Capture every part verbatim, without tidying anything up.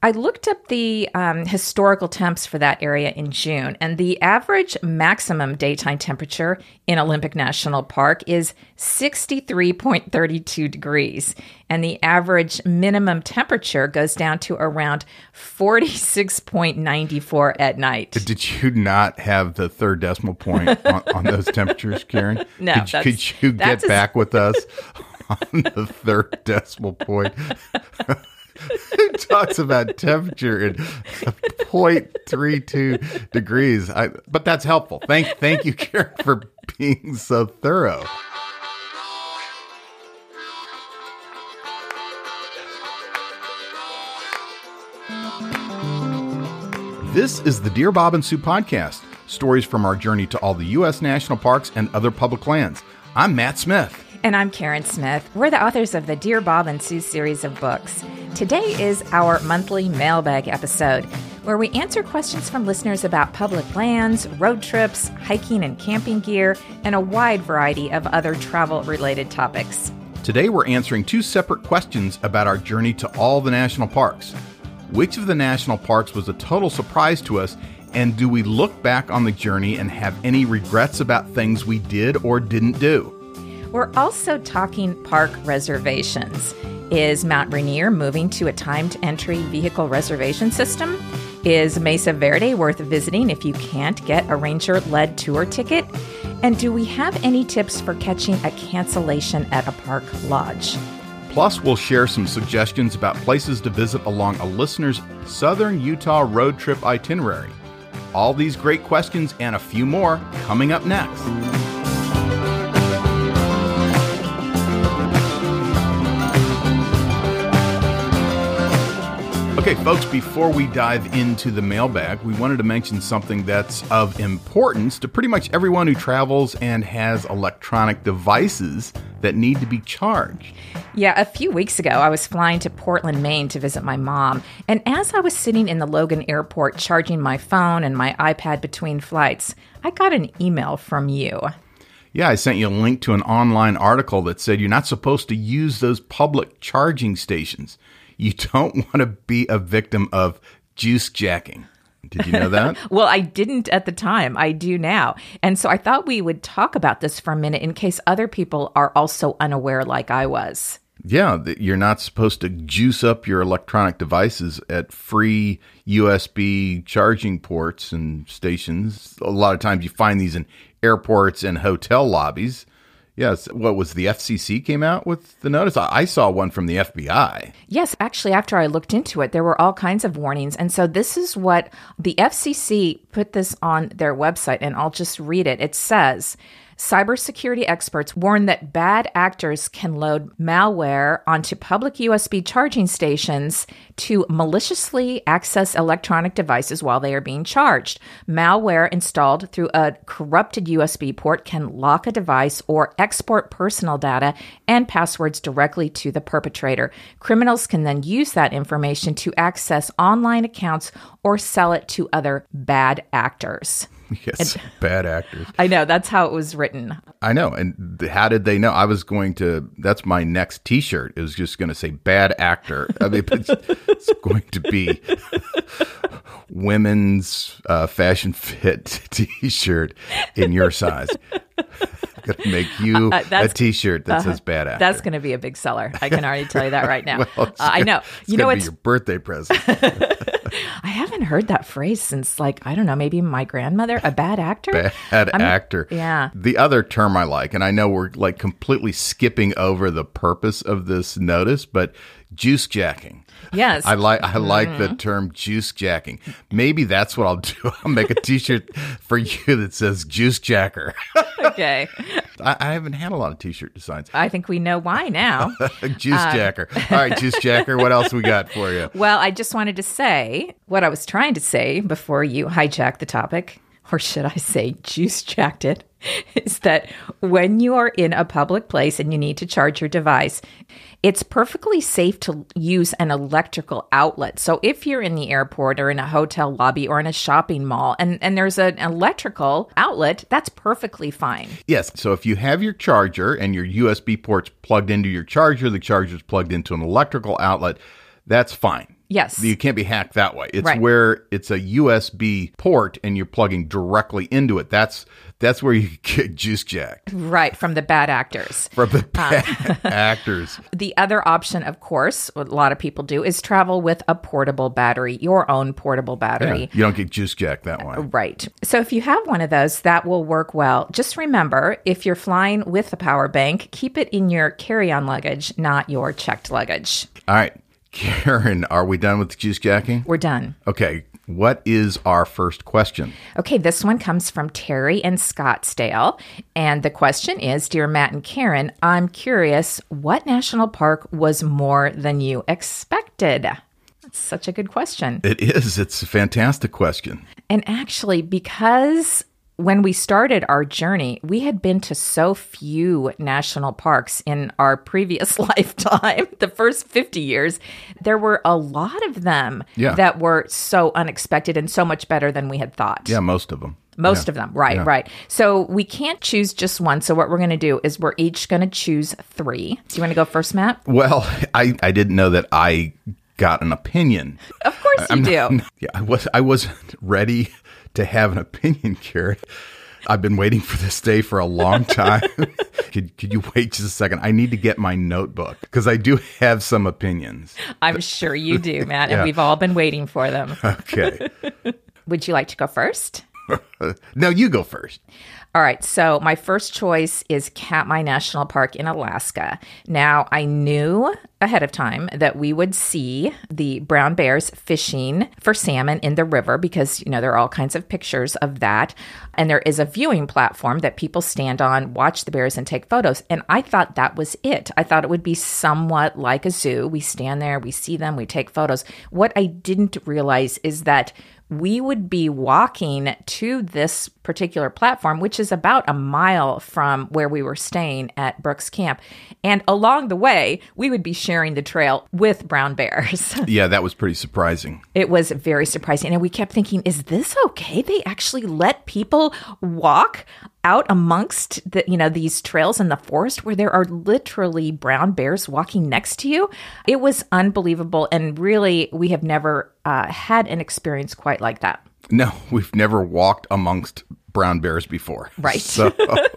I looked up the um, historical temps for that area in June, and the average maximum daytime temperature in Olympic National Park is sixty-three point three two degrees, and the average minimum temperature goes down to around forty-six point nine four at night. Did you not have the third decimal point on, on those temperatures, Karen? No. Could, that's, could you get that's back with us on the third decimal point? Who talks about temperature in zero point three two degrees? I, but that's helpful. Thank, thank you, Karen, for being so thorough. This is the Dear Bob and Sue podcast, stories from our journey to all the U S national parks and other public lands. I'm Matt Smith. And I'm Karen Smith. We're the authors of the Dear Bob and Sue series of books. Today is our monthly mailbag episode, where we answer questions from listeners about public lands, road trips, hiking and camping gear, and a wide variety of other travel-related topics. Today we're answering two separate questions about our journey to all the national parks. Which of the national parks was a total surprise to us, and do we look back on the journey and have any regrets about things we did or didn't do? We're also talking park reservations. Is Mount Rainier moving to a timed entry vehicle reservation system? Is Mesa Verde worth visiting if you can't get a ranger-led tour ticket? And do we have any tips for catching a cancellation at a park lodge? Plus, we'll share some suggestions about places to visit along a listener's Southern Utah road trip itinerary. All these great questions and a few more coming up next. Okay, folks, before we dive into the mailbag, we wanted to mention something that's of importance to pretty much everyone who travels and has electronic devices that need to be charged. Yeah, a few weeks ago, I was flying to Portland, Maine to visit my mom. And as I was sitting in the Logan airport charging my phone and my iPad between flights, I got an email from you. Yeah, I sent you a link to an online article that said you're not supposed to use those public charging stations. You don't want to be a victim of juice jacking. Did you know that? Well, I didn't at the time. I do now. And so I thought we would talk about this for a minute in case other people are also unaware like I was. Yeah, you're not supposed to juice up your electronic devices at free U S B charging ports and stations. A lot of times you find these in airports and hotel lobbies. Yes. What was the F C C came out with the notice? I saw one from the F B I. Yes. Actually, after I looked into it, there were all kinds of warnings. And so this is what the F C C put this on their website, and I'll just read it. It says, cybersecurity experts warn that bad actors can load malware onto public U S B charging stations to maliciously access electronic devices while they are being charged. Malware installed through a corrupted U S B port can lock a device or export personal data and passwords directly to the perpetrator. Criminals can then use that information to access online accounts or sell it to other bad actors. Yes, and, bad actors. I know, that's how it was written. I know. And how did they know? I was going to, that's my next t-shirt. It was just going to say bad actor. I mean, it's, it's going to be women's uh, fashion fit t-shirt in your size. I'm going to make you uh, a t-shirt that uh, says bad actor. That's going to be a big seller. I can already tell you that right now. Well, uh, I know. It's you know, it's it's your birthday present. I haven't heard that phrase since, like, I don't know, maybe my grandmother, a bad actor? Bad I'm, actor. Yeah. The other term I like, and I know we're like completely skipping over the purpose of this notice, but juice jacking. Yes. I like I like mm-hmm. the term juice jacking. Maybe that's what I'll do. I'll make a t-shirt for you that says juice jacker. Okay. I, I haven't had a lot of t-shirt designs. I think we know why now. Juice uh, jacker. All right, juice jacker. What else we got for you? Well, I just wanted to say what I was trying to say before you hijacked the topic, or should I say juice jacked it, is that when you are in a public place and you need to charge your device, it's perfectly safe to use an electrical outlet. So if you're in the airport or in a hotel lobby or in a shopping mall and, and there's an electrical outlet, that's perfectly fine. Yes. So if you have your charger and your U S B port's plugged into your charger, the charger's plugged into an electrical outlet, that's fine. Yes. You can't be hacked that way. It's Right. where it's a U S B port and you're plugging directly into it. That's that's where you get juice jacked Right, from the bad actors. from the bad actors. The other option, of course, what a lot of people do, is travel with a portable battery, your own portable Yeah, battery. you don't get juice jacked that way. Right. So if you have one of those, that will work well. Just remember, if you're flying with a power bank, keep it in your carry-on luggage, not your checked luggage. All right, Karen, are we done with the juice jacking? We're done. Okay, what is our first question? Okay, this one comes from Terry in Scottsdale. And the question is, Dear Matt and Karen, I'm curious, what national park was more than you expected? That's such a good question. It is. It's a fantastic question. And actually, because when we started our journey, we had been to so few national parks in our previous lifetime, the first fifty years, there were a lot of them Yeah. that were so unexpected and so much better than we had thought. Yeah, most of them. Most Yeah. of them. Right, Yeah. right. So we can't choose just one. So what we're going to do is we're each going to choose three. Do you want to go first, Matt? Well, I, I didn't know that I got an opinion. Of course you do. Yeah, I was I wasn't ready to have an opinion, Karen. I've been waiting for this day for a long time. could could you wait just a second? I need to get my notebook because I do have some opinions. I'm sure you do, Matt, and Yeah. we've all been waiting for them. Okay. Would you like to go first? No, you go first. All right, so my first choice is Katmai National Park in Alaska. Now, I knew ahead of time that we would see the brown bears fishing for salmon in the river because, you know, there are all kinds of pictures of that. And there is a viewing platform that people stand on, watch the bears, and take photos. And I thought that was it. I thought it would be somewhat like a zoo. We stand there, we see them, we take photos. What I didn't realize is that we would be walking to this particular platform, which is about a mile from where we were staying at Brooks Camp. And along the way, we would be sharing the trail with brown bears. Yeah, that was pretty surprising. It was very surprising. And we kept thinking, is this okay? They actually let people walk out amongst the, you know, these trails in the forest where there are literally brown bears walking next to you. It was unbelievable. And really, we have never uh, had an experience quite like that. No, we've never walked amongst brown bears before. Right. So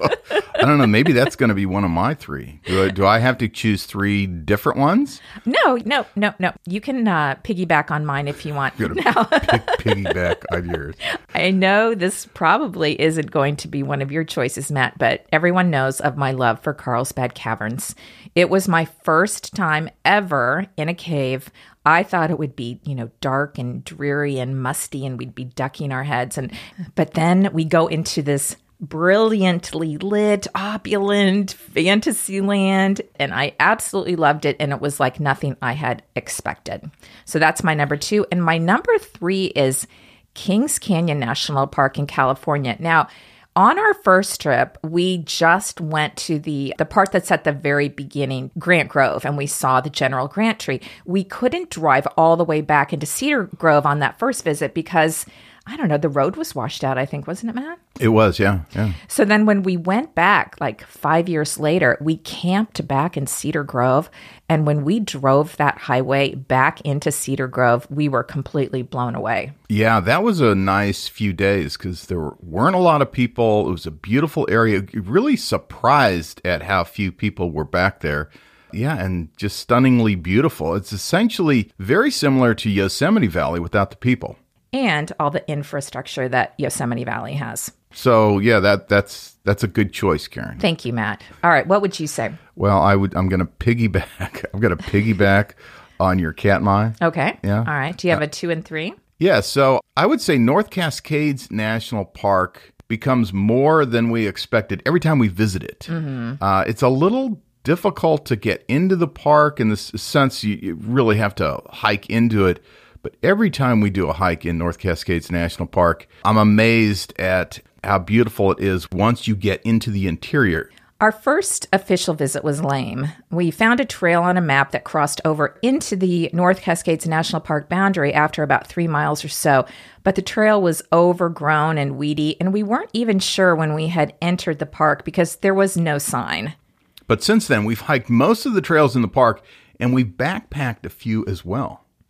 I don't know. Maybe that's going to be one of my three. Do I, do I have to choose three different ones? No, no, no, no. You can uh, piggyback on mine if you want. Got to Now, pig, piggyback on yours. I know this probably isn't going to be one of your choices, Matt, but everyone knows of my love for Carlsbad Caverns. It was my first time ever in a cave. I thought it would be, you know, dark and dreary and musty and we'd be ducking our heads. And but then we go into this brilliantly lit, opulent fantasy land. And I absolutely loved it. And it was like nothing I had expected. So that's my number two. And my number three is Kings Canyon National Park in California. Now, on our first trip, we just went to the, the part that's at the very beginning, Grant Grove, and we saw the General Grant tree. We couldn't drive all the way back into Cedar Grove on that first visit because, I don't know, the road was washed out, I think, wasn't it, Matt? It was, yeah, yeah. So then when we went back, like five years later, we camped back in Cedar Grove. And when we drove that highway back into Cedar Grove, we were completely blown away. Yeah, that was a nice few days because there were, weren't a lot of people. It was a beautiful area. Really surprised at how few people were back there. Yeah, and just stunningly beautiful. It's essentially very similar to Yosemite Valley without the people. And all the infrastructure that Yosemite Valley has. So yeah, that that's that's a good choice, Karen. Thank you, Matt. All right, what would you say? Well, I would. I'm going to piggyback. I'm going to piggyback on your Katmai. Okay. Yeah. All right. Do you have a two and three? Yeah. So I would say North Cascades National Park becomes more than we expected every time we visit it. Mm-hmm. Uh, it's a little difficult to get into the park in the sense you, you really have to hike into it. But every time we do a hike in North Cascades National Park, I'm amazed at how beautiful it is once you get into the interior. Our first official visit was lame. We found a trail on a map that crossed over into the North Cascades National Park boundary after about three miles or so, but the trail was overgrown and weedy, and we weren't even sure when we had entered the park because there was no sign. But since then, we've hiked most of the trails in the park, and we've backpacked a few as well.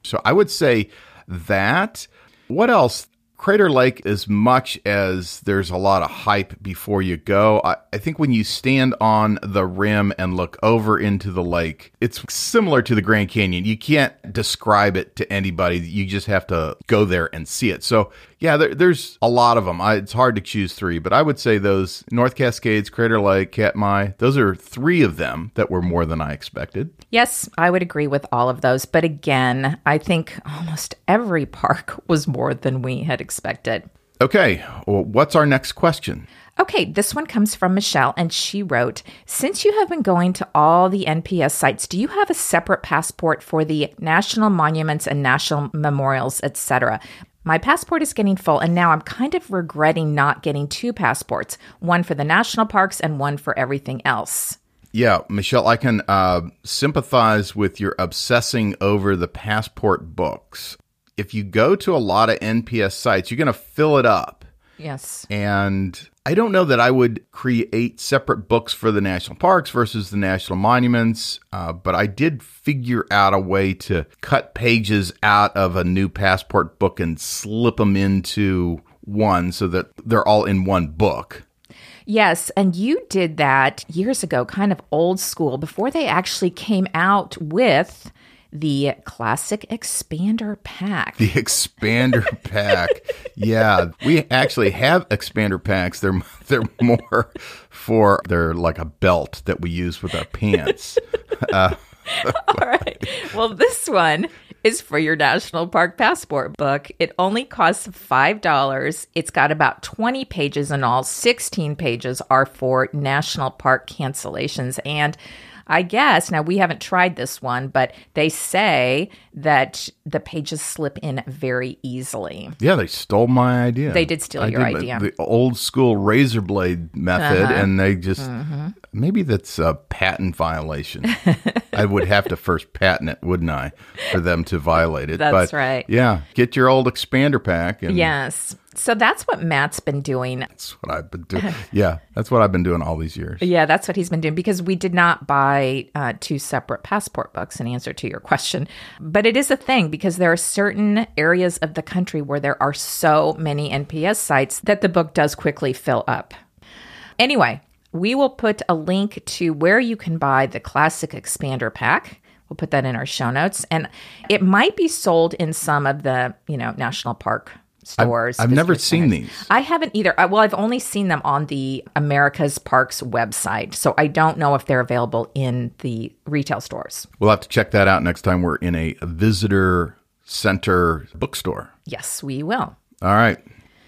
So I would say that. What else? Crater Lake, as much as there's a lot of hype before you go, I, I think when you stand on the rim and look over into the lake, it's similar to the Grand Canyon. You can't describe it to anybody. You just have to go there and see it. So, yeah, there, there's a lot of them. I, it's hard to choose three, but I would say those North Cascades, Crater Lake, Katmai, those are three of them that were more than I expected. Yes, I would agree with all of those. But again, I think almost every park was more than we had expected. Okay, well, what's our next question? Okay, this one comes from Michelle, and she wrote, since you have been going to all the N P S sites, do you have a separate passport for the national monuments and national memorials, et cetera? My passport is getting full, and now I'm kind of regretting not getting two passports, one for the national parks and one for everything else. Yeah, Michelle, I can uh, sympathize with your obsessing over the passport books. If you go to a lot of N P S sites, you're going to fill it up. Yes. And I don't know that I would create separate books for the national parks versus the national monuments, uh, but I did figure out a way to cut pages out of a new passport book and slip them into one so that they're all in one book. Yes, and you did that years ago, kind of old school, before they actually came out with the classic expander pack. The expander pack. Yeah, we actually have expander packs. They're they're more for, they're like a belt that we use with our pants. Uh, All right. Well, this one is for your National Park Passport book. It only costs five dollars. It's got about twenty pages in all. sixteen pages are for national park cancellations. And I guess, now we haven't tried this one, but they say that the pages slip in very easily. Yeah, they stole my idea. They did steal I your did idea. The old school razor blade method, Uh-huh. and they just, Mm-hmm. maybe that's a patent violation. I would have to first patent it, wouldn't I, for them to violate it. That's but, right. Yeah, get your old expander pack. And Yes. So that's what Matt's been doing. That's what I've been doing. Yeah, that's what I've been doing all these years. Yeah, that's what he's been doing, because we did not buy uh, two separate passport books in answer to your question. But it is a thing, because there are certain areas of the country where there are so many N P S sites that the book does quickly fill up. Anyway, we will put a link to where you can buy the classic expander pack. We'll put that in our show notes. And it might be sold in some of the, you know, national park stores. I've, I've never visitor seen centers. these. I haven't either. I- Well, I've only seen them on the America's Parks website, so I don't know if they're available in the retail stores. We'll have to check that out next time we're in a visitor center bookstore. Yes, we will. All right.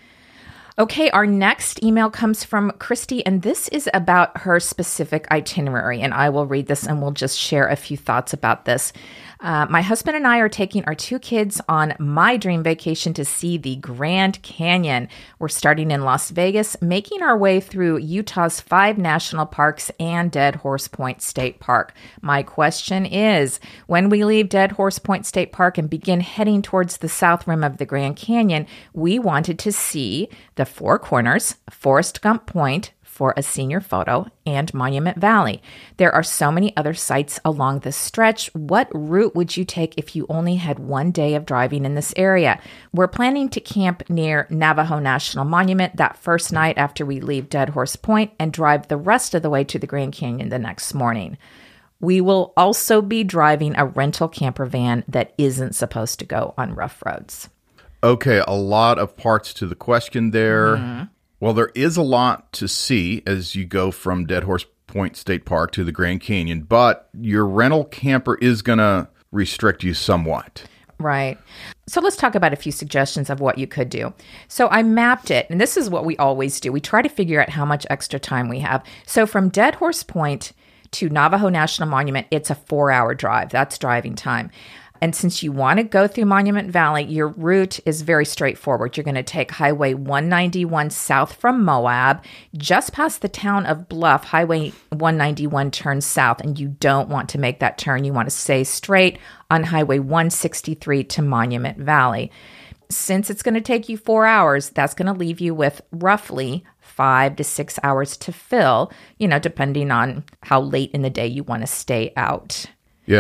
Okay, our next email comes from Christy, and this is about her specific itinerary, and I will read this and we'll just share a few thoughts about this. Uh, my husband and I are taking our two kids on my dream vacation to see the Grand Canyon. We're starting in Las Vegas, making our way through Utah's five national parks and Dead Horse Point State Park. My question is, when we leave Dead Horse Point State Park and begin heading towards the south rim of the Grand Canyon, we wanted to see the Four Corners, Forrest Gump Point, for a senior photo, and Monument Valley. There are so many other sites along this stretch. What route would you take if you only had one day of driving in this area? We're planning to camp near Navajo National Monument that first night after we leave Dead Horse Point and drive the rest of the way to the Grand Canyon the next morning. We will also be driving a rental camper van that isn't supposed to go on rough roads. Okay, a lot of parts to the question there. Mm-hmm. Well, there is a lot to see as you go from Dead Horse Point State Park to the Grand Canyon, but your rental camper is going to restrict you somewhat. Right. So let's talk about a few suggestions of what you could do. So I mapped it, and this is what we always do. We try to figure out how much extra time we have. So from Dead Horse Point to Navajo National Monument, it's a four-hour drive. That's driving time. And since you want to go through Monument Valley, your route is very straightforward. You're going to take Highway one ninety-one south from Moab. Just past the town of Bluff, Highway one ninety-one turns south, and you don't want to make that turn. You want to stay straight on Highway one sixty-three to Monument Valley. Since it's going to take you four hours, that's going to leave you with roughly five to six hours to fill, you know, depending on how late in the day you want to stay out. Yeah.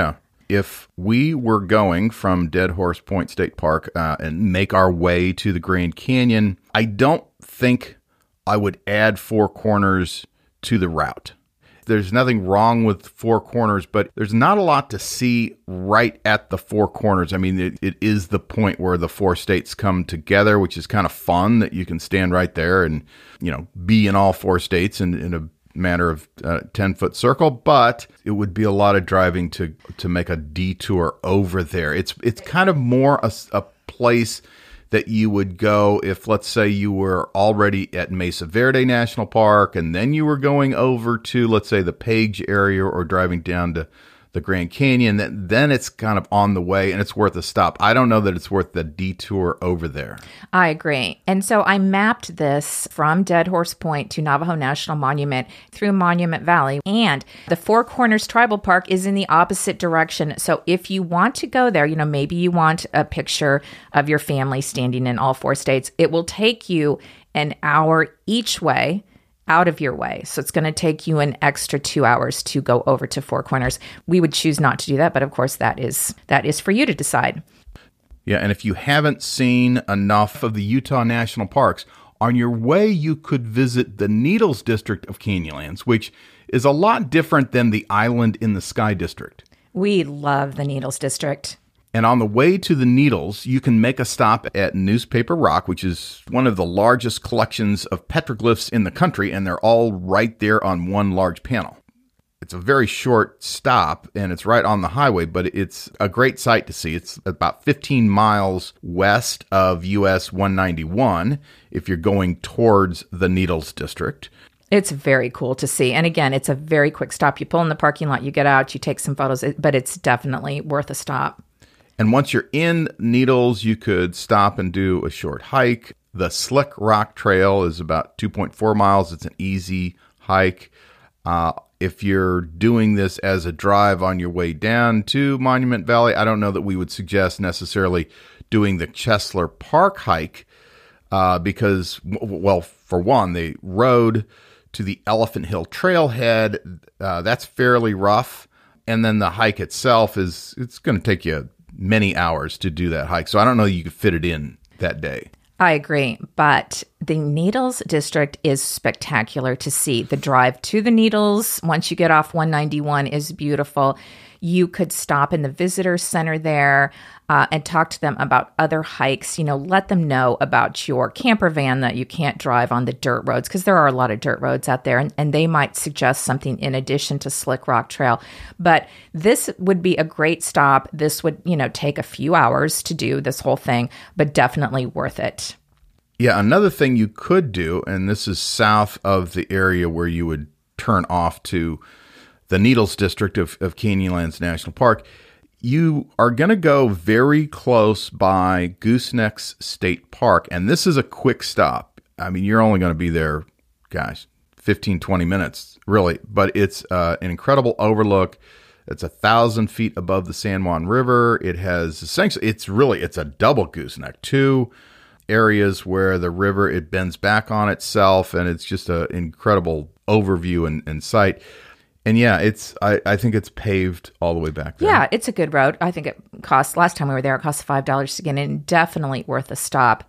if we were going from Dead Horse Point State Park uh, and make our way to the Grand Canyon, I don't think I would add Four Corners to the route. There's nothing wrong with Four Corners, but there's not a lot to see right at the Four Corners. I mean, it, it is the point where the four states come together, which is kind of fun that you can stand right there and, you know, be in all four states in, in a matter of a ten-foot circle. But it would be a lot of driving to to make a detour over there. It's it's kind of more a, a place that you would go if, let's say, you were already at Mesa Verde National Park and then you were going over to, let's say, the Page area or driving down to the Grand Canyon. That then it's kind of on the way and it's worth a stop. I don't know that it's worth the detour over there. I agree. And so I mapped this from Dead Horse Point to Navajo National Monument through Monument Valley. And the Four Corners Tribal Park is in the opposite direction. So if you want to go there, you know, maybe you want a picture of your family standing in all four states, it will take you an hour each way out of your way. So it's going to take you an extra two hours to go over to Four Corners. We would choose not to do that, but of course that is that is for you to decide. Yeah, and if you haven't seen enough of the Utah National Parks, on your way you could visit the Needles District of Canyonlands, which is a lot different than the Island in the Sky District. We love the Needles District. And on the way to the Needles, you can make a stop at Newspaper Rock, which is one of the largest collections of petroglyphs in the country, and they're all right there on one large panel. It's a very short stop, and it's right on the highway, but it's a great sight to see. It's about fifteen miles west of U S one ninety-one if you're going towards the Needles District. It's very cool to see. And again, it's a very quick stop. You pull in the parking lot, you get out, you take some photos, but it's definitely worth a stop. And once you're in Needles, you could stop and do a short hike. The Slick Rock Trail is about two point four miles. It's an easy hike. Uh, if you're doing this as a drive on your way down to Monument Valley, I don't know that we would suggest necessarily doing the Chesler Park hike uh, because, well, for one, the road to the Elephant Hill Trailhead, uh, that's fairly rough. And then the hike itself is, it's going to take you many hours to do that hike. So I don't know you could fit it in that day. I agree. But the Needles District is spectacular to see. The drive to the Needles, once you get off one ninety-one, is beautiful. You could stop in the visitor center there uh, and talk to them about other hikes. You know, let them know about your camper van that you can't drive on the dirt roads, because there are a lot of dirt roads out there, and, and they might suggest something in addition to Slick Rock Trail. But this would be a great stop. This would, you know, take a few hours to do this whole thing, but definitely worth it. Yeah, another thing you could do, and this is south of the area where you would turn off to the Needles District of, of Canyonlands National Park, you are going to go very close by Goosenecks State Park. And this is a quick stop. I mean, you're only going to be there, gosh, fifteen, twenty minutes, really. But it's uh, an incredible overlook. It's a thousand feet above the San Juan River. It has essentially, it's really, it's a double gooseneck. Two areas where the river, it bends back on itself. And it's just an incredible overview and, and sight. And yeah, it's. I, I think it's paved all the way back there. Yeah, it's a good road. I think it cost, last time we were there, it cost five dollars to get in. Definitely worth a stop.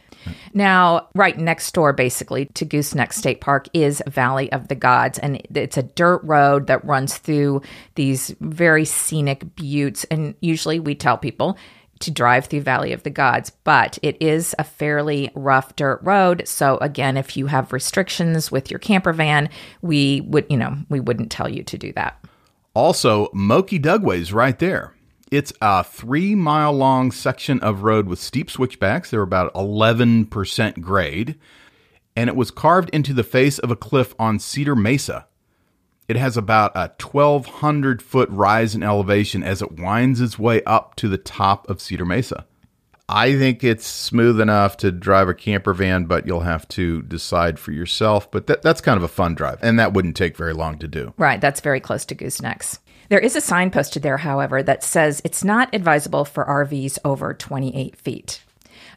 Now, right next door, basically, to Gooseneck State Park is Valley of the Gods. And it's a dirt road that runs through these very scenic buttes. And usually we tell people to drive through Valley of the Gods, but it is a fairly rough dirt road. So again, if you have restrictions with your camper van, we would, you know, we wouldn't tell you to do that. Also, Moki Dugway's right there. It's a three mile long section of road with steep switchbacks. They're about eleven percent grade, and it was carved into the face of a cliff on Cedar Mesa. It has about a twelve hundred foot rise in elevation as it winds its way up to the top of Cedar Mesa. I think it's smooth enough to drive a camper van, but you'll have to decide for yourself. But that, that's kind of a fun drive, and that wouldn't take very long to do. Right, that's very close to Goosenecks. There is a sign posted there, however, that says it's not advisable for R Vs over twenty-eight feet.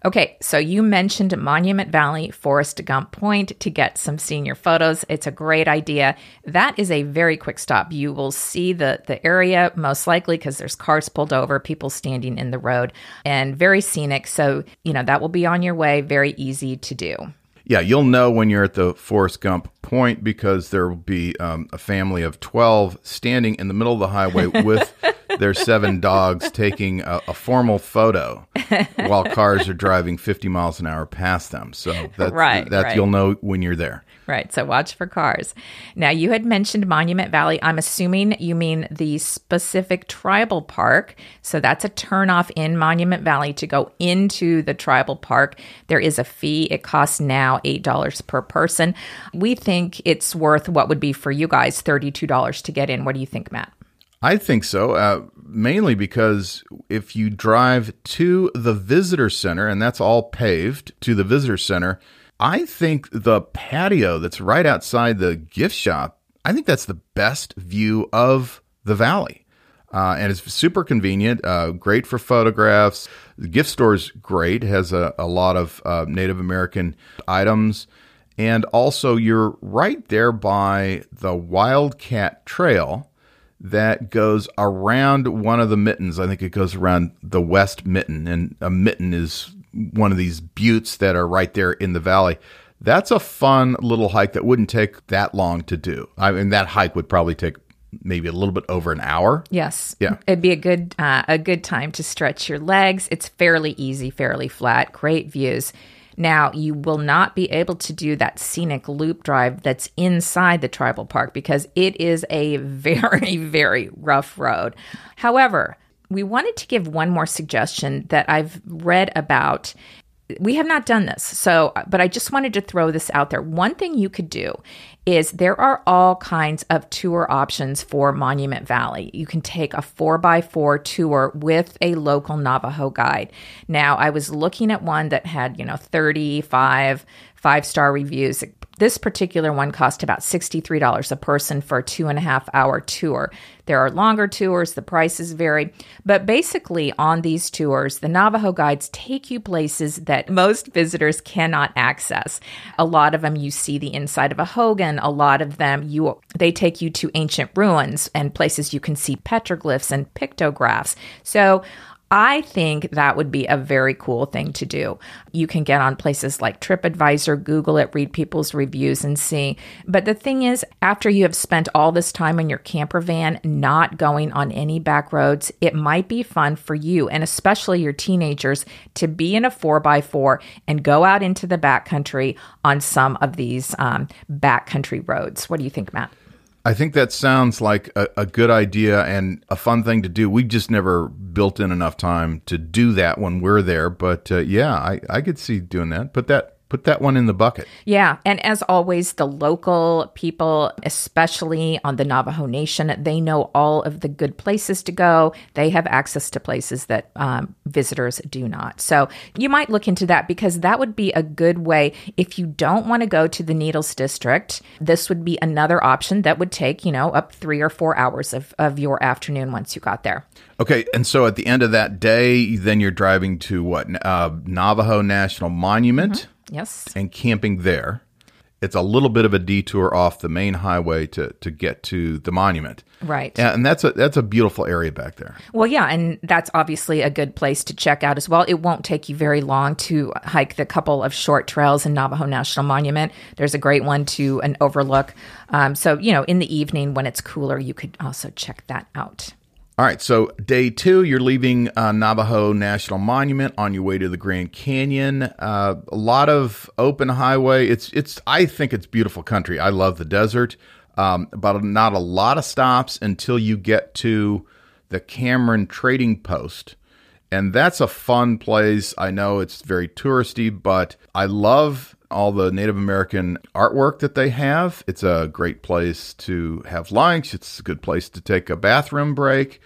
Okay, so you mentioned Monument Valley, Forrest Gump Point to get some senior photos. It's a great idea. That is a very quick stop. You will see the, the area most likely because there's cars pulled over, people standing in the road, and very scenic. So, you know, that will be on your way, very easy to do. Yeah, you'll know when you're at the Forrest Gump Point because there will be um, a family of twelve standing in the middle of the highway with their seven dogs taking a, a formal photo while cars are driving fifty miles an hour past them. So that's, right, that's right. You'll know when you're there. Right. So watch for cars. Now, you had mentioned Monument Valley. I'm assuming you mean the specific tribal park. So that's a turnoff in Monument Valley to go into the tribal park. There is a fee. It costs now eight dollars per person. We think it's worth what would be for you guys thirty-two dollars to get in. What do you think, Matt? I think so, uh, mainly because if you drive to the visitor center, and that's all paved to the visitor center, I think the patio that's right outside the gift shop, I think that's the best view of the valley. Uh, and it's super convenient, uh, great for photographs. The gift store's great, has a, a lot of uh, Native American items. And also you're right there by the Wildcat Trail that goes around one of the mittens. I think it goes around the West Mitten, and a mitten is one of these buttes that are right there in the valley. That's a fun little hike that wouldn't take that long to do. I mean, that hike would probably take maybe a little bit over an hour. Yes. Yeah. It'd be a good uh, a good time to stretch your legs. It's fairly easy, fairly flat, great views. Now, you will not be able to do that scenic loop drive that's inside the tribal park because it is a very, very rough road. However, we wanted to give one more suggestion that I've read about. We have not done this, so but I just wanted to throw this out there. One thing you could do is there are all kinds of tour options for Monument Valley. You can take a four by four tour with a local Navajo guide. Now, I was looking at one that had, you know, thirty-five five-star reviews. This particular one cost about sixty-three dollars a person for a two and a half hour tour. There are longer tours, the prices vary, but basically on these tours, the Navajo guides take you places that most visitors cannot access. A lot of them you see the inside of a hogan, a lot of them you they take you to ancient ruins and places you can see petroglyphs and pictographs. So I think that would be a very cool thing to do. You can get on places like TripAdvisor, Google it, read people's reviews and see. But the thing is, after you have spent all this time in your camper van, not going on any back roads, it might be fun for you, and especially your teenagers, to be in a four by four and go out into the backcountry on some of these um, backcountry roads. What do you think, Matt? I think that sounds like a, a good idea and a fun thing to do. We just never built in enough time to do that when we're there. But uh, yeah, I, I could see doing that. Put that put that one in the bucket. Yeah. And as always, the local people, especially on the Navajo Nation, they know all of the good places to go. They have access to places that um, visitors do not. So you might look into that because that would be a good way. If you don't want to go to the Needles District, this would be another option that would take, you know, up three or four hours of, of your afternoon once you got there. Okay. And so at the end of that day, then you're driving to what? Uh, Navajo National Monument. Mm-hmm. Yes. And camping there. It's a little bit of a detour off the main highway to, to get to the monument. Right. And that's a that's a beautiful area back there. Well, yeah, and that's obviously a good place to check out as well. It won't take you very long to hike the couple of short trails in Navajo National Monument. There's a great one to an overlook. Um, so, you know, in the evening when it's cooler, you could also check that out. All right, so day two, you're leaving uh, Navajo National Monument on your way to the Grand Canyon. Uh, a lot of open highway. It's it's. I think it's beautiful country. I love the desert, um, but not a lot of stops until you get to the Cameron Trading Post, and that's a fun place. I know it's very touristy, but I love all the Native American artwork that they have. It's a great place to have lunch. It's a good place to take a bathroom break.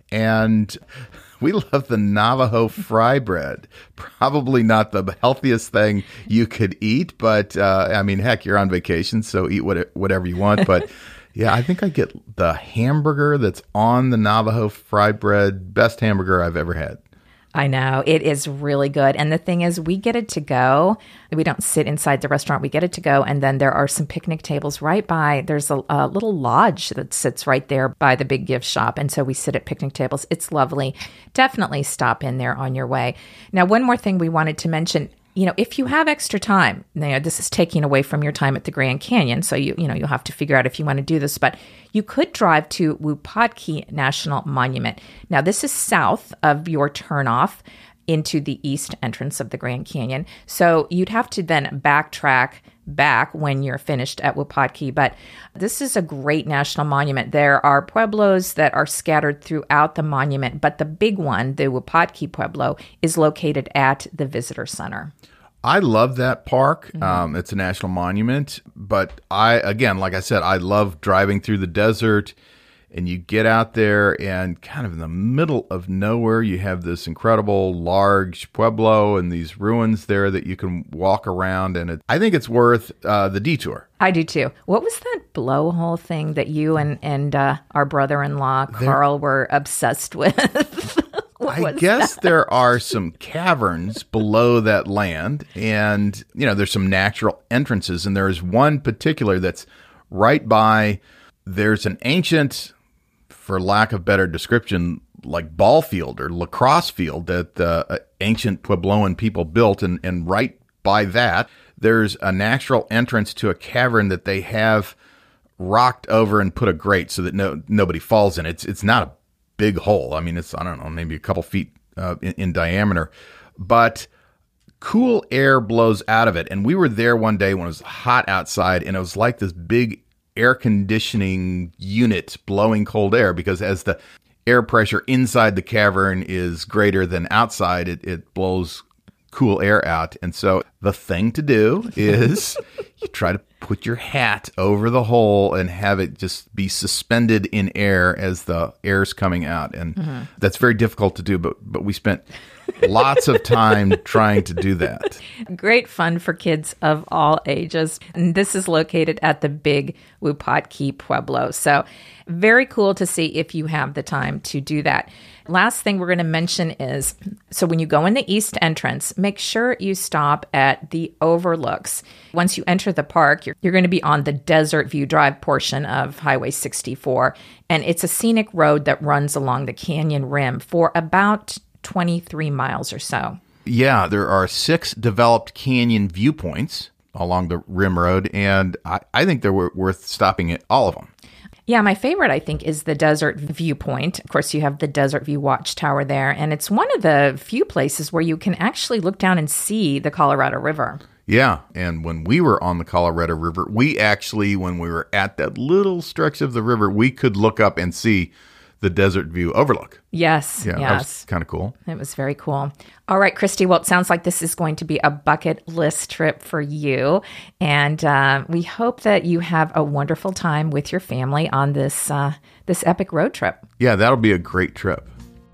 And we love the Navajo fry bread. Probably not the healthiest thing you could eat, but uh, I mean, heck, you're on vacation, so eat what, whatever you want. But yeah, I think I get the hamburger that's on the Navajo fry bread. Best hamburger I've ever had. I know. It is really good. And the thing is, we get it to go. We don't sit inside the restaurant. We get it to go. And then there are some picnic tables right by. There's a, a little lodge that sits right there by the big gift shop. And so we sit at picnic tables. It's lovely. Definitely stop in there on your way. Now, one more thing we wanted to mention. You know, if you have extra time, you know, this is taking away from your time at the Grand Canyon. So, you you know, you'll have to figure out if you want to do this. But you could drive to Wupatki National Monument. Now, this is south of your turnoff into the east entrance of the Grand Canyon. So you'd have to then backtrack back when you're finished at Wupatki. But this is a great national monument. There are pueblos that are scattered throughout the monument, but the big one, the Wupatki Pueblo, is located at the visitor center. I love that park. Mm-hmm. Um, it's a national monument, but I, again, like I said, I love driving through the desert. And you get out there and kind of in the middle of nowhere, you have this incredible large pueblo and these ruins there that you can walk around. And it, I think it's worth uh, the detour. I do too. What was that blowhole thing that you and, and uh, our brother-in-law, Carl, there, were obsessed with? I guess that? There are some caverns below that land. And, you know, there's some natural entrances. And there's one particular that's right by, there's an ancient, for lack of better description, like ball field or lacrosse field that the uh, ancient Puebloan people built. And, and right by that, there's a natural entrance to a cavern that they have rocked over and put a grate so that no nobody falls in. It's, it's not a big hole. I mean, it's, I don't know, maybe a couple feet uh, in, in diameter. But cool air blows out of it. And we were there one day when it was hot outside, and it was like this big air conditioning unit blowing cold air, because as the air pressure inside the cavern is greater than outside, it, it blows cool air out. And so the thing to do is you try to put your hat over the hole and have it just be suspended in air as the air's coming out. And mm-hmm. that's very difficult to do, but but we spent lots of time trying to do that. Great fun for kids of all ages. And this is located at the big Wupatki Pueblo. So very cool to see if you have the time to do that. Last thing we're going to mention is, so when you go in the east entrance, make sure you stop at the overlooks. Once you enter the park, you're, you're going to be on the Desert View Drive portion of Highway sixty-four. And it's a scenic road that runs along the canyon rim for about twenty-three miles or so. Yeah, there are six developed canyon viewpoints along the rim road, and I, I think they're worth stopping at all of them. Yeah, my favorite, I think, is the Desert Viewpoint. Of course, you have the Desert View Watchtower there, and it's one of the few places where you can actually look down and see the Colorado River. Yeah, and when we were on the Colorado River, we actually, when we were at that little stretch of the river, we could look up and see the Desert View overlook. Yes, yeah, yes. That was kind of cool. It was very cool. All right, Christy, well, it sounds like this is going to be a bucket list trip for you. And uh, we hope that you have a wonderful time with your family on this uh, this epic road trip. Yeah, that'll be a great trip.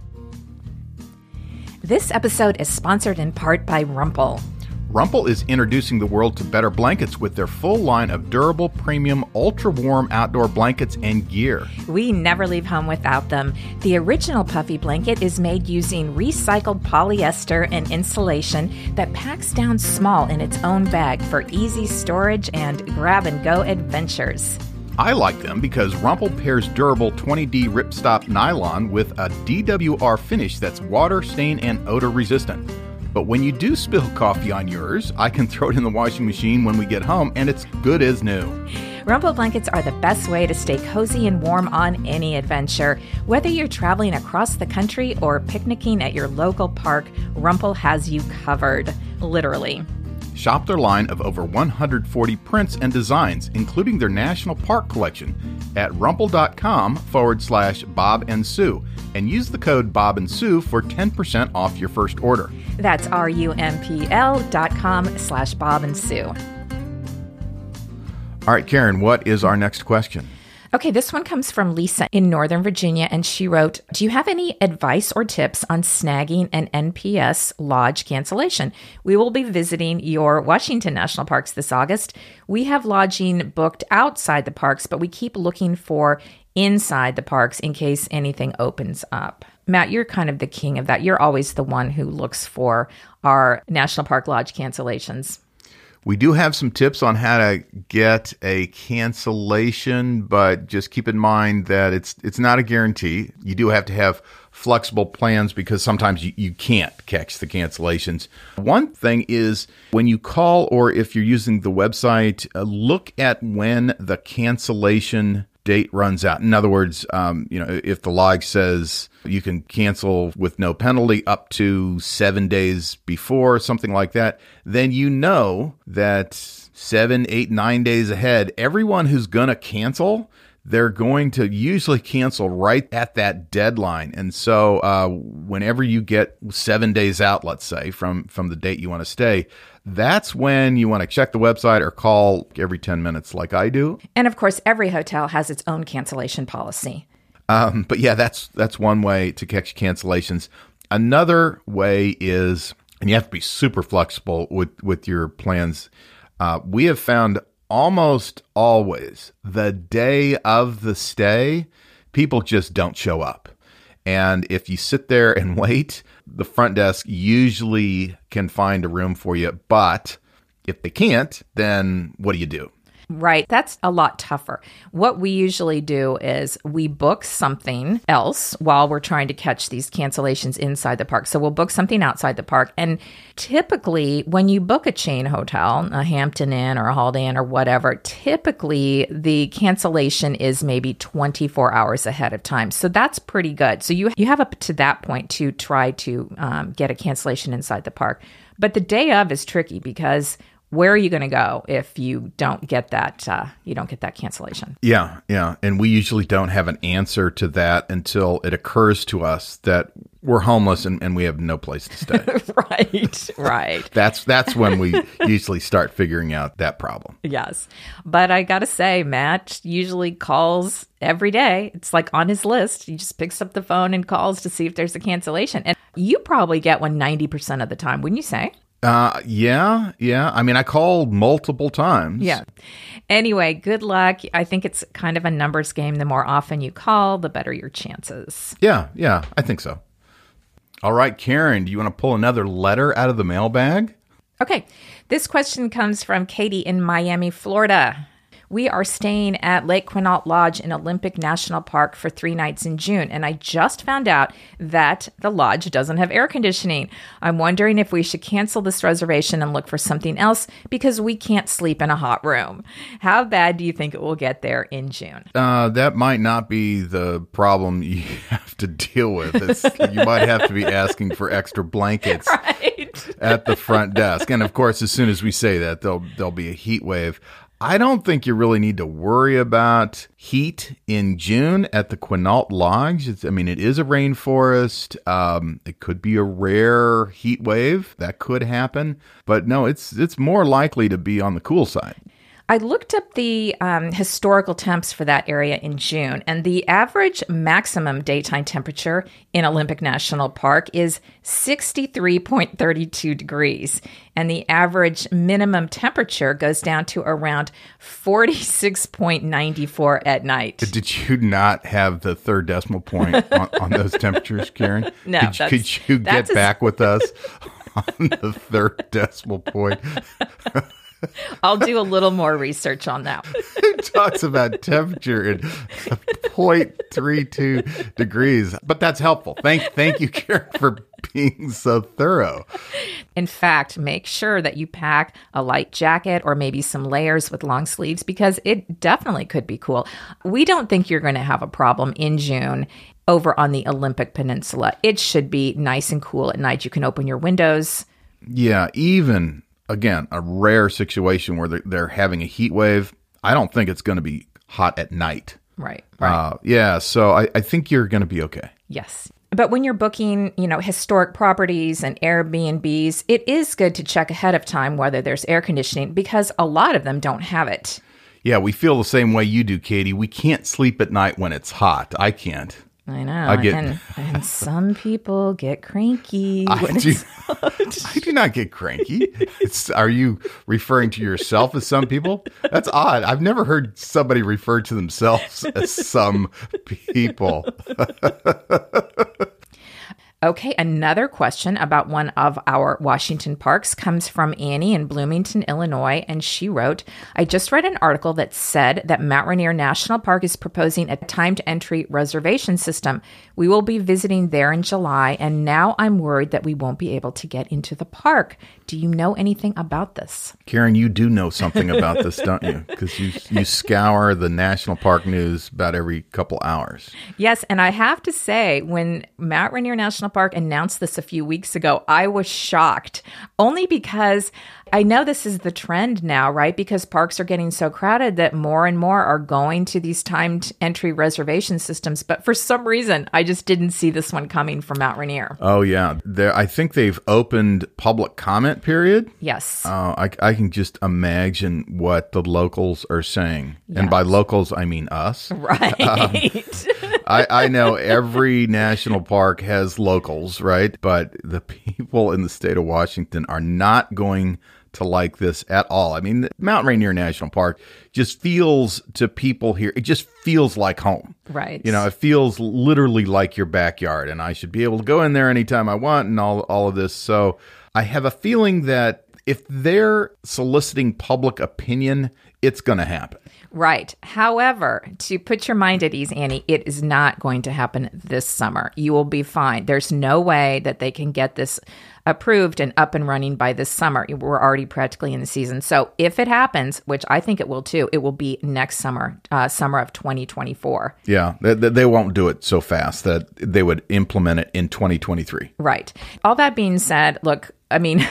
This episode is sponsored in part by Rumpel. Rumpel is introducing the world to better blankets with their full line of durable, premium, ultra-warm outdoor blankets and gear. We never leave home without them. The original puffy blanket is made using recycled polyester and insulation that packs down small in its own bag for easy storage and grab-and-go adventures. I like them because Rumpel pairs durable twenty D ripstop nylon with a D W R finish that's water, stain, and odor resistant. But when you do spill coffee on yours, I can throw it in the washing machine when we get home, and it's good as new. Rumpel blankets are the best way to stay cozy and warm on any adventure. Whether you're traveling across the country or picnicking at your local park, Rumpel has you covered, literally. Shop their line of over one hundred forty prints and designs, including their National Park Collection, at rumpel.com forward slash Bob and Sue, and use the code Bob and Sue for ten percent off your first order. That's R-U-M-P-L dot com slash Bob and Sue. All right, Karen, what is our next question? Okay, this one comes from Lisa in Northern Virginia, and she wrote, do you have any advice or tips on snagging an N P S lodge cancellation? We will be visiting your Washington National Parks this August. We have lodging booked outside the parks, but we keep looking for inside the parks in case anything opens up. Matt, you're kind of the king of that. You're always the one who looks for our National Park Lodge cancellations. We do have some tips on how to get a cancellation, but just keep in mind that it's it's not a guarantee. You do have to have flexible plans because sometimes you, you can't catch the cancellations. One thing is when you call or if you're using the website, uh, look at when the cancellation date runs out. In other words, um, you know, if the lodge says you can cancel with no penalty up to seven days before, something like that, then you know that seven, eight, nine days ahead, everyone who's going to cancel, they're going to usually cancel right at that deadline. And so uh, whenever you get seven days out, let's say, from, from the date you want to stay, that's when you want to check the website or call every ten minutes like I do. And of course, every hotel has its own cancellation policy. Um, but yeah, that's that's one way to catch cancellations. Another way is, and you have to be super flexible with, with your plans. Uh, we have found almost always the day of the stay, people just don't show up. And if you sit there and wait, the front desk usually can find a room for you. But if they can't, then what do you do? Right. That's a lot tougher. What we usually do is we book something else while we're trying to catch these cancellations inside the park. So we'll book something outside the park. And typically, when you book a chain hotel, a Hampton Inn or a Holiday Inn or whatever, typically the cancellation is maybe twenty-four hours ahead of time. So that's pretty good. So you, you have up to that point to try to um, get a cancellation inside the park. But the day of is tricky because where are you going to go if you don't get that? Uh, you don't get that cancellation. Yeah, yeah, and we usually don't have an answer to that until it occurs to us that we're homeless and, and we have no place to stay. Right, right. That's that's when we usually start figuring out that problem. Yes, but I got to say, Matt usually calls every day. It's like on his list. He just picks up the phone and calls to see if there's a cancellation, and you probably get one ninety percent of the time, wouldn't you say? Uh, yeah, yeah. I mean, I called multiple times. Yeah. Anyway, good luck. I think it's kind of a numbers game. The more often you call, the better your chances. Yeah, yeah, I think so. All right, Karen, do you want to pull another letter out of the mailbag? Okay. This question comes from Katie in Miami, Florida. We are staying at Lake Quinault Lodge in Olympic National Park for three nights in June, and I just found out that the lodge doesn't have air conditioning. I'm wondering if we should cancel this reservation and look for something else because we can't sleep in a hot room. How bad do you think it will get there in June? Uh, that might not be the problem you have to deal with. It's, you might have to be asking for extra blankets right. at the front desk. And of course, as soon as we say that, there'll, there'll be a heat wave. I don't think you really need to worry about heat in June at the Quinault Lodge. It's, I mean, it is a rainforest. Um, it could be a rare heat wave. That could happen. But no, it's it's more likely to be on the cool side. I looked up the um, historical temps for that area in June, and the average maximum daytime temperature in Olympic National Park is sixty-three point three two degrees, and the average minimum temperature goes down to around forty-six point nine four at night. Did you not have the third decimal point on, on those temperatures, Karen? No. Could, that's, could you get that's back a... with us on the third decimal point? I'll do a little more research on that. It talks about temperature in zero point three two degrees, but that's helpful. Thank, thank you, Karen, for being so thorough. In fact, make sure that you pack a light jacket or maybe some layers with long sleeves because it definitely could be cool. We don't think you're going to have a problem in June over on the Olympic Peninsula. It should be nice and cool at night. You can open your windows. Yeah, even... Again, a rare situation where they're, they're having a heat wave. I don't think it's going to be hot at night. Right, right. Uh, yeah, so I, I think you're going to be okay. Yes. But when you're booking, you know, historic properties and Airbnbs, it is good to check ahead of time whether there's air conditioning because a lot of them don't have it. Yeah, we feel the same way you do, Katie. We can't sleep at night when it's hot. I can't. I know. I get, and, and some people get cranky I when do, it's hot. I do not get cranky. It's, are you referring to yourself as some people? That's odd. I've never heard somebody refer to themselves as some people. Okay, another question about one of our Washington parks comes from Annie in Bloomington, Illinois, and she wrote, I just read an article that said that Mount Rainier National Park is proposing a timed entry reservation system. We will be visiting there in July, and now I'm worried that we won't be able to get into the park. Do you know anything about this? Karen, you do know something about this, don't you? Because you, you scour the national park news about every couple hours. Yes, and I have to say, when Mount Rainier National Park announced this a few weeks ago, I was shocked, only because I know this is the trend now, right? Because parks are getting so crowded that more and more are going to these timed entry reservation systems. But for some reason, I just didn't see this one coming from Mount Rainier. Oh, yeah. There, I think they've opened public comment period. Yes. Uh, I, I can just imagine what the locals are saying. Yes. And by locals, I mean us. Right. Um, I, I know every national park has locals, right? But the people in the state of Washington are not going to like this at all. I mean, Mount Rainier National Park just feels to people here, it just feels like home. Right. You know, it feels literally like your backyard, and I should be able to go in there anytime I want and all, all of this. So I have a feeling that if they're soliciting public opinion, it's going to happen. Right. However, to put your mind at ease, Annie, it is not going to happen this summer. You will be fine. There's no way that they can get this approved and up and running by this summer. We're already practically in the season. So if it happens, which I think it will too, it will be next summer, uh, summer of twenty twenty-four. Yeah, they, they won't do it so fast that they would implement it in twenty twenty-three. Right. All that being said, look, I mean...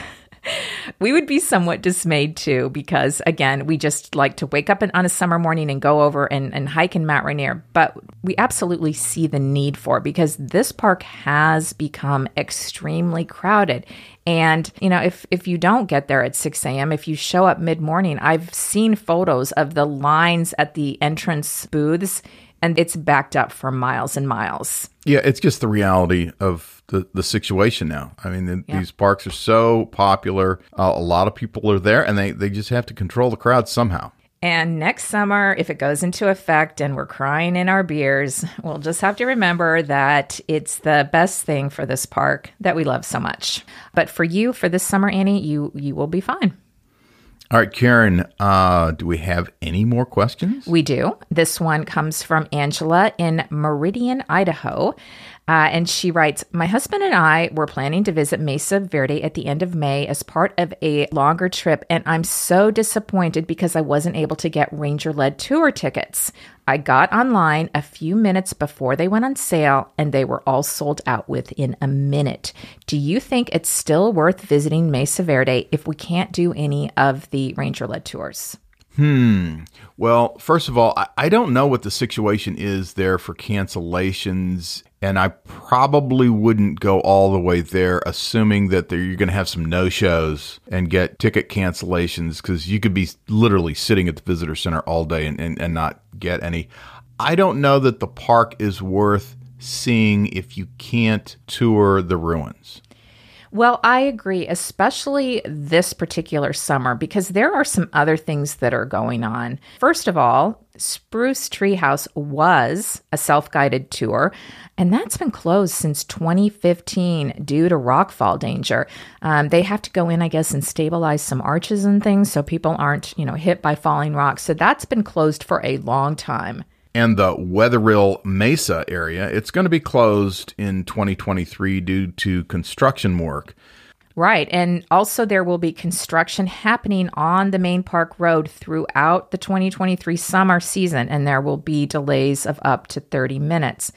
we would be somewhat dismayed too, because again, we just like to wake up on a summer morning and go over and, and hike in Mount Rainier. But we absolutely see the need for it because this park has become extremely crowded. And, you know, if, if you don't get there at six a.m., if you show up mid-morning, I've seen photos of the lines at the entrance booths, and it's backed up for miles and miles. Yeah, it's just the reality of the, the situation now. I mean, the, yeah. these parks are so popular. Uh, a lot of people are there, and they, they just have to control the crowd somehow. And next summer, if it goes into effect and we're crying in our beers, we'll just have to remember that it's the best thing for this park that we love so much. But for you, for this summer, Annie, you you will be fine. All right, Karen, uh, do we have any more questions? We do. This one comes from Angela in Meridian, Idaho. Uh, and she writes, my husband and I were planning to visit Mesa Verde at the end of May as part of a longer trip, and I'm so disappointed because I wasn't able to get Ranger-led tour tickets. I got online a few minutes before they went on sale, and they were all sold out within a minute. Do you think it's still worth visiting Mesa Verde if we can't do any of the Ranger-led tours? Hmm. Well, first of all, I, I don't know what the situation is there for cancellations, and I probably wouldn't go all the way there, assuming that there, you're going to have some no-shows and get ticket cancellations, because you could be literally sitting at the visitor center all day and, and, and not get any. I don't know that the park is worth seeing if you can't tour the ruins. Well, I agree, especially this particular summer, because there are some other things that are going on. First of all, Spruce Treehouse was a self-guided tour, and that's been closed since twenty fifteen due to rockfall danger. Um, they have to go in, I guess, and stabilize some arches and things so people aren't, you know, hit by falling rocks. So that's been closed for a long time. And the Weatherill Mesa area, it's going to be closed in twenty twenty-three due to construction work. Right. And also there will be construction happening on the main park road throughout the twenty twenty-three summer season, and there will be delays of up to thirty minutes.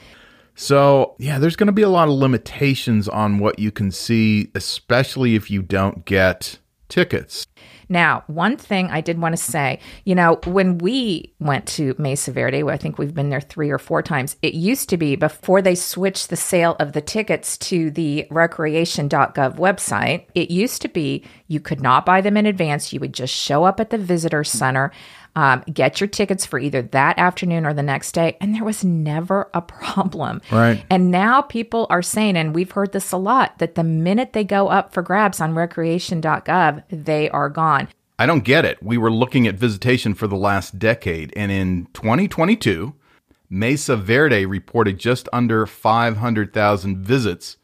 So, yeah, there's going to be a lot of limitations on what you can see, especially if you don't get tickets. Now, one thing I did want to say, you know, when we went to Mesa Verde, I think we've been there three or four times, it used to be before they switched the sale of the tickets to the recreation dot gov website, it used to be you could not buy them in advance. You would just show up at the visitor center, um, get your tickets for either that afternoon or the next day, and there was never a problem. Right. And now people are saying, and we've heard this a lot, that the minute they go up for grabs on recreation dot gov, they are gone. I don't get it. We were looking at visitation for the last decade, and in twenty twenty-two, Mesa Verde reported just under five hundred thousand visits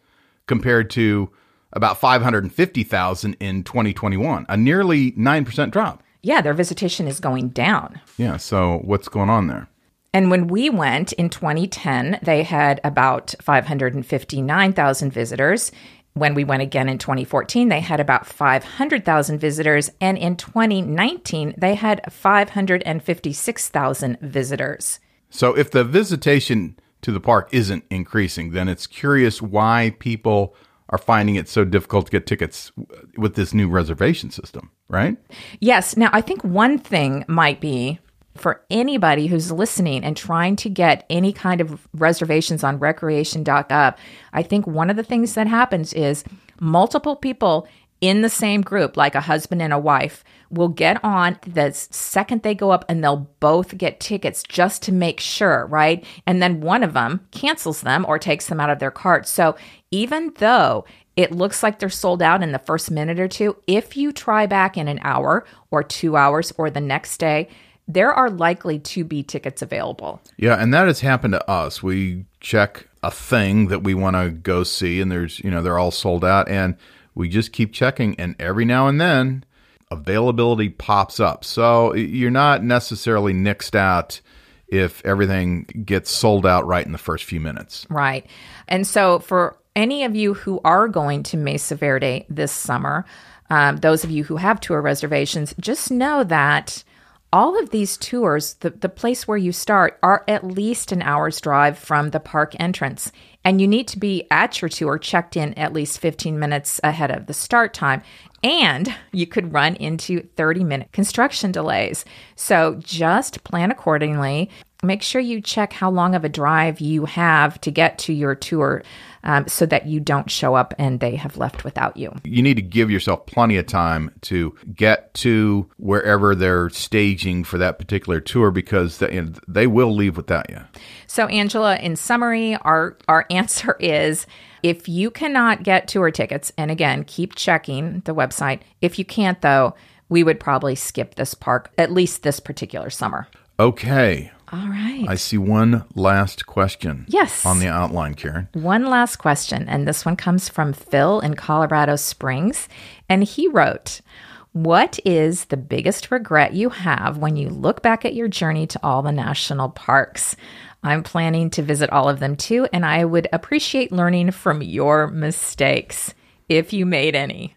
compared to about five hundred fifty thousand in twenty twenty-one, a nearly nine percent drop. Yeah, their visitation is going down. Yeah, so what's going on there? And when we went in twenty ten, they had about five hundred fifty-nine thousand visitors. When we went again in twenty fourteen, they had about five hundred thousand visitors. And in twenty nineteen, they had five hundred fifty-six thousand visitors. So if the visitation to the park isn't increasing, then it's curious why people are finding it so difficult to get tickets with this new reservation system, right? Yes. Now, I think one thing might be for anybody who's listening and trying to get any kind of reservations on recreation dot gov, I think one of the things that happens is multiple people in the same group, like a husband and a wife, will get on the second they go up and they'll both get tickets just to make sure, right? And then one of them cancels them or takes them out of their cart. So even though it looks like they're sold out in the first minute or two, if you try back in an hour or two hours or the next day, there are likely to be tickets available. Yeah, and that has happened to us. We check a thing that we want to go see, and there's, you know, they're all sold out, and we just keep checking, and every now and then, availability pops up. So you're not necessarily nixed out if everything gets sold out right in the first few minutes. Right. And so for any of you who are going to Mesa Verde this summer, um, those of you who have tour reservations, just know that all of these tours, the, the place where you start, are at least an hour's drive from the park entrance. And you need to be at your tour checked in at least fifteen minutes ahead of the start time. And you could run into thirty-minute construction delays. So just plan accordingly. Make sure you check how long of a drive you have to get to your tour um, so that you don't show up and they have left without you. You need to give yourself plenty of time to get to wherever they're staging for that particular tour because they, they will leave without you. So, Angela, in summary, our, our answer is if you cannot get tour tickets, and again, keep checking the website. If you can't, though, we would probably skip this park, at least this particular summer. Okay. All right. I see one last question. Yes. On the outline, Karen. One last question, and this one comes from Phil in Colorado Springs, and he wrote, what is the biggest regret you have when you look back at your journey to all the national parks? I'm planning to visit all of them too, and I would appreciate learning from your mistakes, if you made any.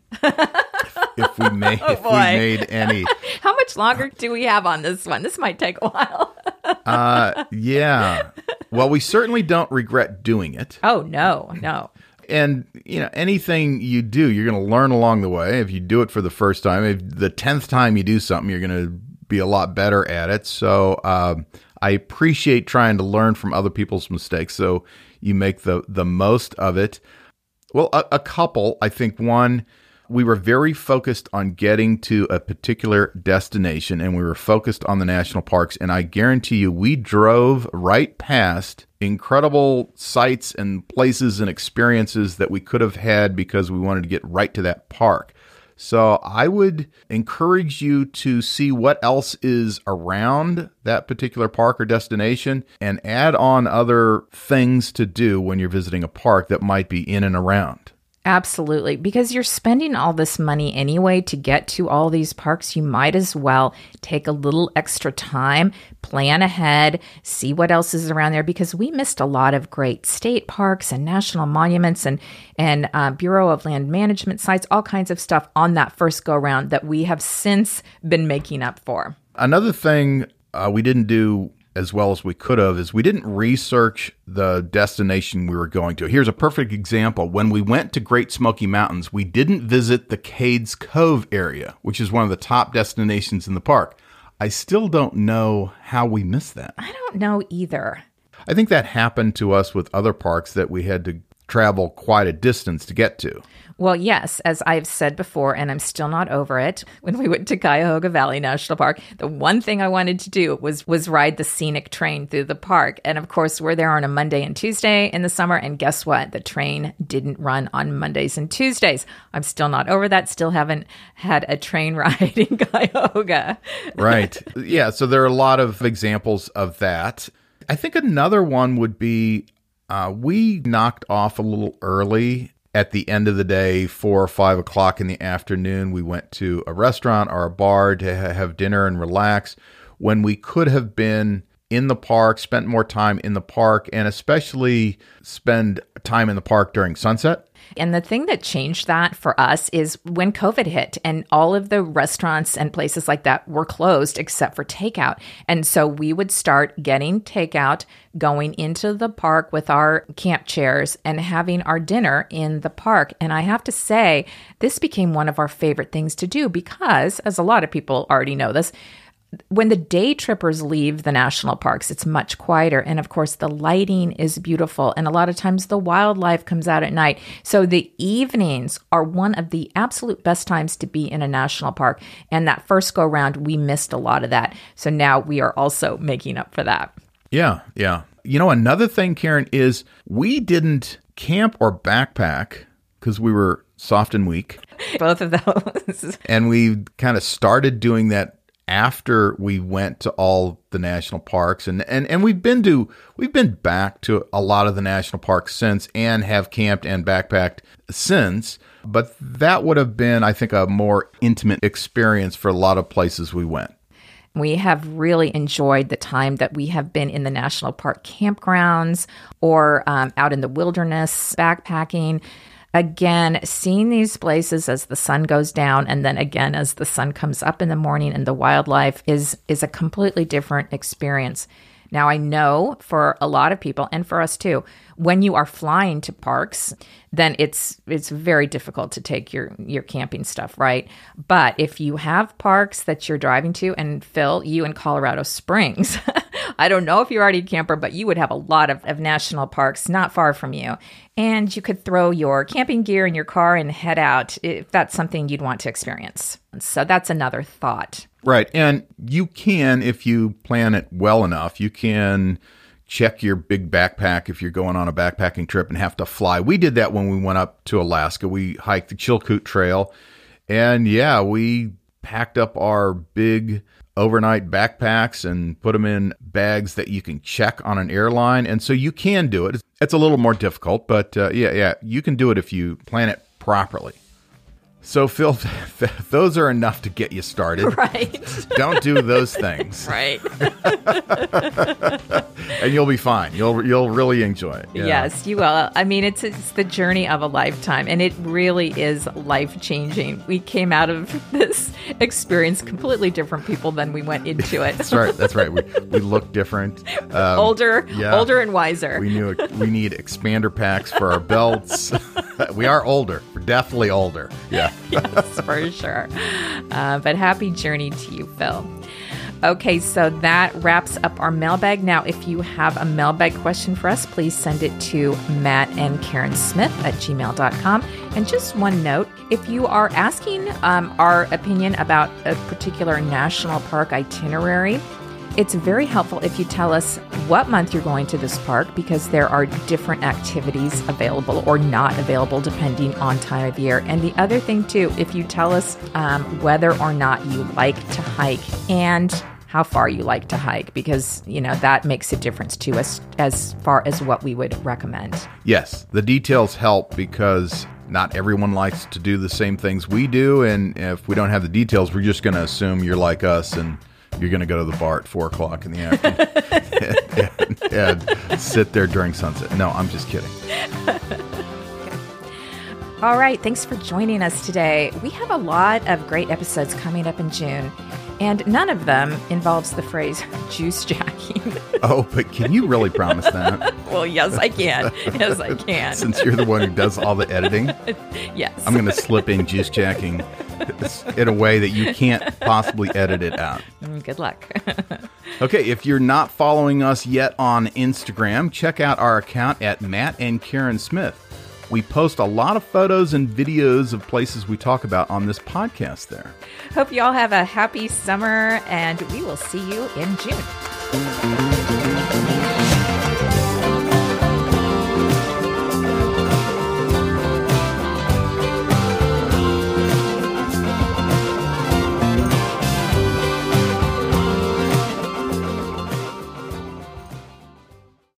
If we made, oh, if we made any. How much longer do we have on this one? This might take a while. uh, yeah. Well, we certainly don't regret doing it. Oh, no, no. And, you know, anything you do, you're going to learn along the way. If you do it for the first time, if the tenth time you do something, you're going to be a lot better at it. So um, I appreciate trying to learn from other people's mistakes. So you make the, the most of it. Well, a, a couple, I think one, we were very focused on getting to a particular destination and we were focused on the national parks. And I guarantee you, we drove right past incredible sights and places and experiences that we could have had because we wanted to get right to that park. So I would encourage you to see what else is around that particular park or destination and add on other things to do when you're visiting a park that might be in and around. Absolutely. Because you're spending all this money anyway to get to all these parks. You might as well take a little extra time, plan ahead, see what else is around there, because we missed a lot of great state parks and national monuments and, and uh, Bureau of Land Management sites, all kinds of stuff on that first go round that we have since been making up for. Another thing uh, we didn't do as well as we could have is we didn't research the destination we were going to. Here's a perfect example. When we went to Great Smoky Mountains, we didn't visit the Cades Cove area, which is one of the top destinations in the park. I still don't know how we missed that. I don't know either. I think that happened to us with other parks that we had to travel quite a distance to get to. Well, yes, as I've said before, and I'm still not over it, when we went to Cuyahoga Valley National Park, the one thing I wanted to do was was ride the scenic train through the park. And of course, we're there on a Monday and Tuesday in the summer. And guess what? The train didn't run on Mondays and Tuesdays. I'm still not over that. Still haven't had a train ride in Cuyahoga. Right. Yeah. So there are a lot of examples of that. I think another one would be uh, we knocked off a little early at the end of the day, four or five o'clock in the afternoon, we went to a restaurant or a bar to ha- have dinner and relax, when we could have been in the park, spent more time in the park, and especially spend time in the park during sunset. And the thing that changed that for us is when COVID hit and all of the restaurants and places like that were closed except for takeout. And so we would start getting takeout, going into the park with our camp chairs and having our dinner in the park. And I have to say, this became one of our favorite things to do because, as a lot of people already know this, when the day trippers leave the national parks, it's much quieter. And of course, the lighting is beautiful. And a lot of times the wildlife comes out at night. So the evenings are one of the absolute best times to be in a national park. And that first go round, we missed a lot of that. So now we are also making up for that. Yeah, yeah. You know, another thing, Karen, is we didn't camp or backpack because we were soft and weak. Both of those. And we kind of started doing that after we went to all the national parks, and, and, and we've been to we've been back to a lot of the national parks since, and have camped and backpacked since. But that would have been, I think, a more intimate experience for a lot of places we went. We have really enjoyed the time that we have been in the national park campgrounds or um, out in the wilderness backpacking. Again, seeing these places as the sun goes down and then again as the sun comes up in the morning, and the wildlife is is a completely different experience. Now, I know for a lot of people, and for us too, when you are flying to parks, then it's it's very difficult to take your, your camping stuff, right? But if you have parks that you're driving to, and Phil, you in Colorado Springs, I don't know if you're already a camper, but you would have a lot of, of national parks not far from you. And you could throw your camping gear in your car and head out if that's something you'd want to experience. So that's another thought. Right. And you can, if you plan it well enough, you can check your big backpack if you're going on a backpacking trip and have to fly. We did that when we went up to Alaska. We hiked the Chilkoot Trail. And yeah, we packed up our big overnight backpacks and put them in bags that you can check on an airline. And so you can do it. It's a little more difficult, but uh, yeah, yeah, you can do it if you plan it properly. So, Phil, those are enough to get you started. Right. Don't do those things. Right. And you'll be fine. You'll you'll really enjoy it. Yeah. Yes, you will. I mean, it's it's the journey of a lifetime, and it really is life-changing. We came out of this experience completely different people than we went into it. That's right. That's right. We we look different. Um, older, yeah. older and wiser. We knew we need expander packs for our belts. We are older. We're definitely older. Yeah. Yes, for sure. Uh, but happy journey to you, Phil. Okay, so that wraps up our mailbag. Now, if you have a mailbag question for us, please send it to Matt and Karen Smith at gmail dot com. And just one note, if you are asking um, our opinion about a particular national park itinerary, it's very helpful if you tell us what month you're going to this park, because there are different activities available or not available depending on time of year. And the other thing too, if you tell us um, whether or not you like to hike and how far you like to hike, because, you know, that makes a difference too as, as far as what we would recommend. Yes, the details help because not everyone likes to do the same things we do. And if we don't have the details, we're just going to assume you're like us and you're going to go to the bar at four o'clock in the afternoon and, and, and sit there during sunset. No, I'm just kidding. All right. Thanks for joining us today. We have a lot of great episodes coming up in June, and none of them involves the phrase juice jacking. Oh, but can you really promise that? Well, yes, I can. Yes, I can. Since you're the one who does all the editing. Yes. I'm going to slip in juice jacking in a way that you can't possibly edit it out. Good luck. Okay, if you're not following us yet on Instagram, check out our account at Matt and Karen Smith. We post a lot of photos and videos of places we talk about on this podcast there. Hope you all have a happy summer, and we will see you in June.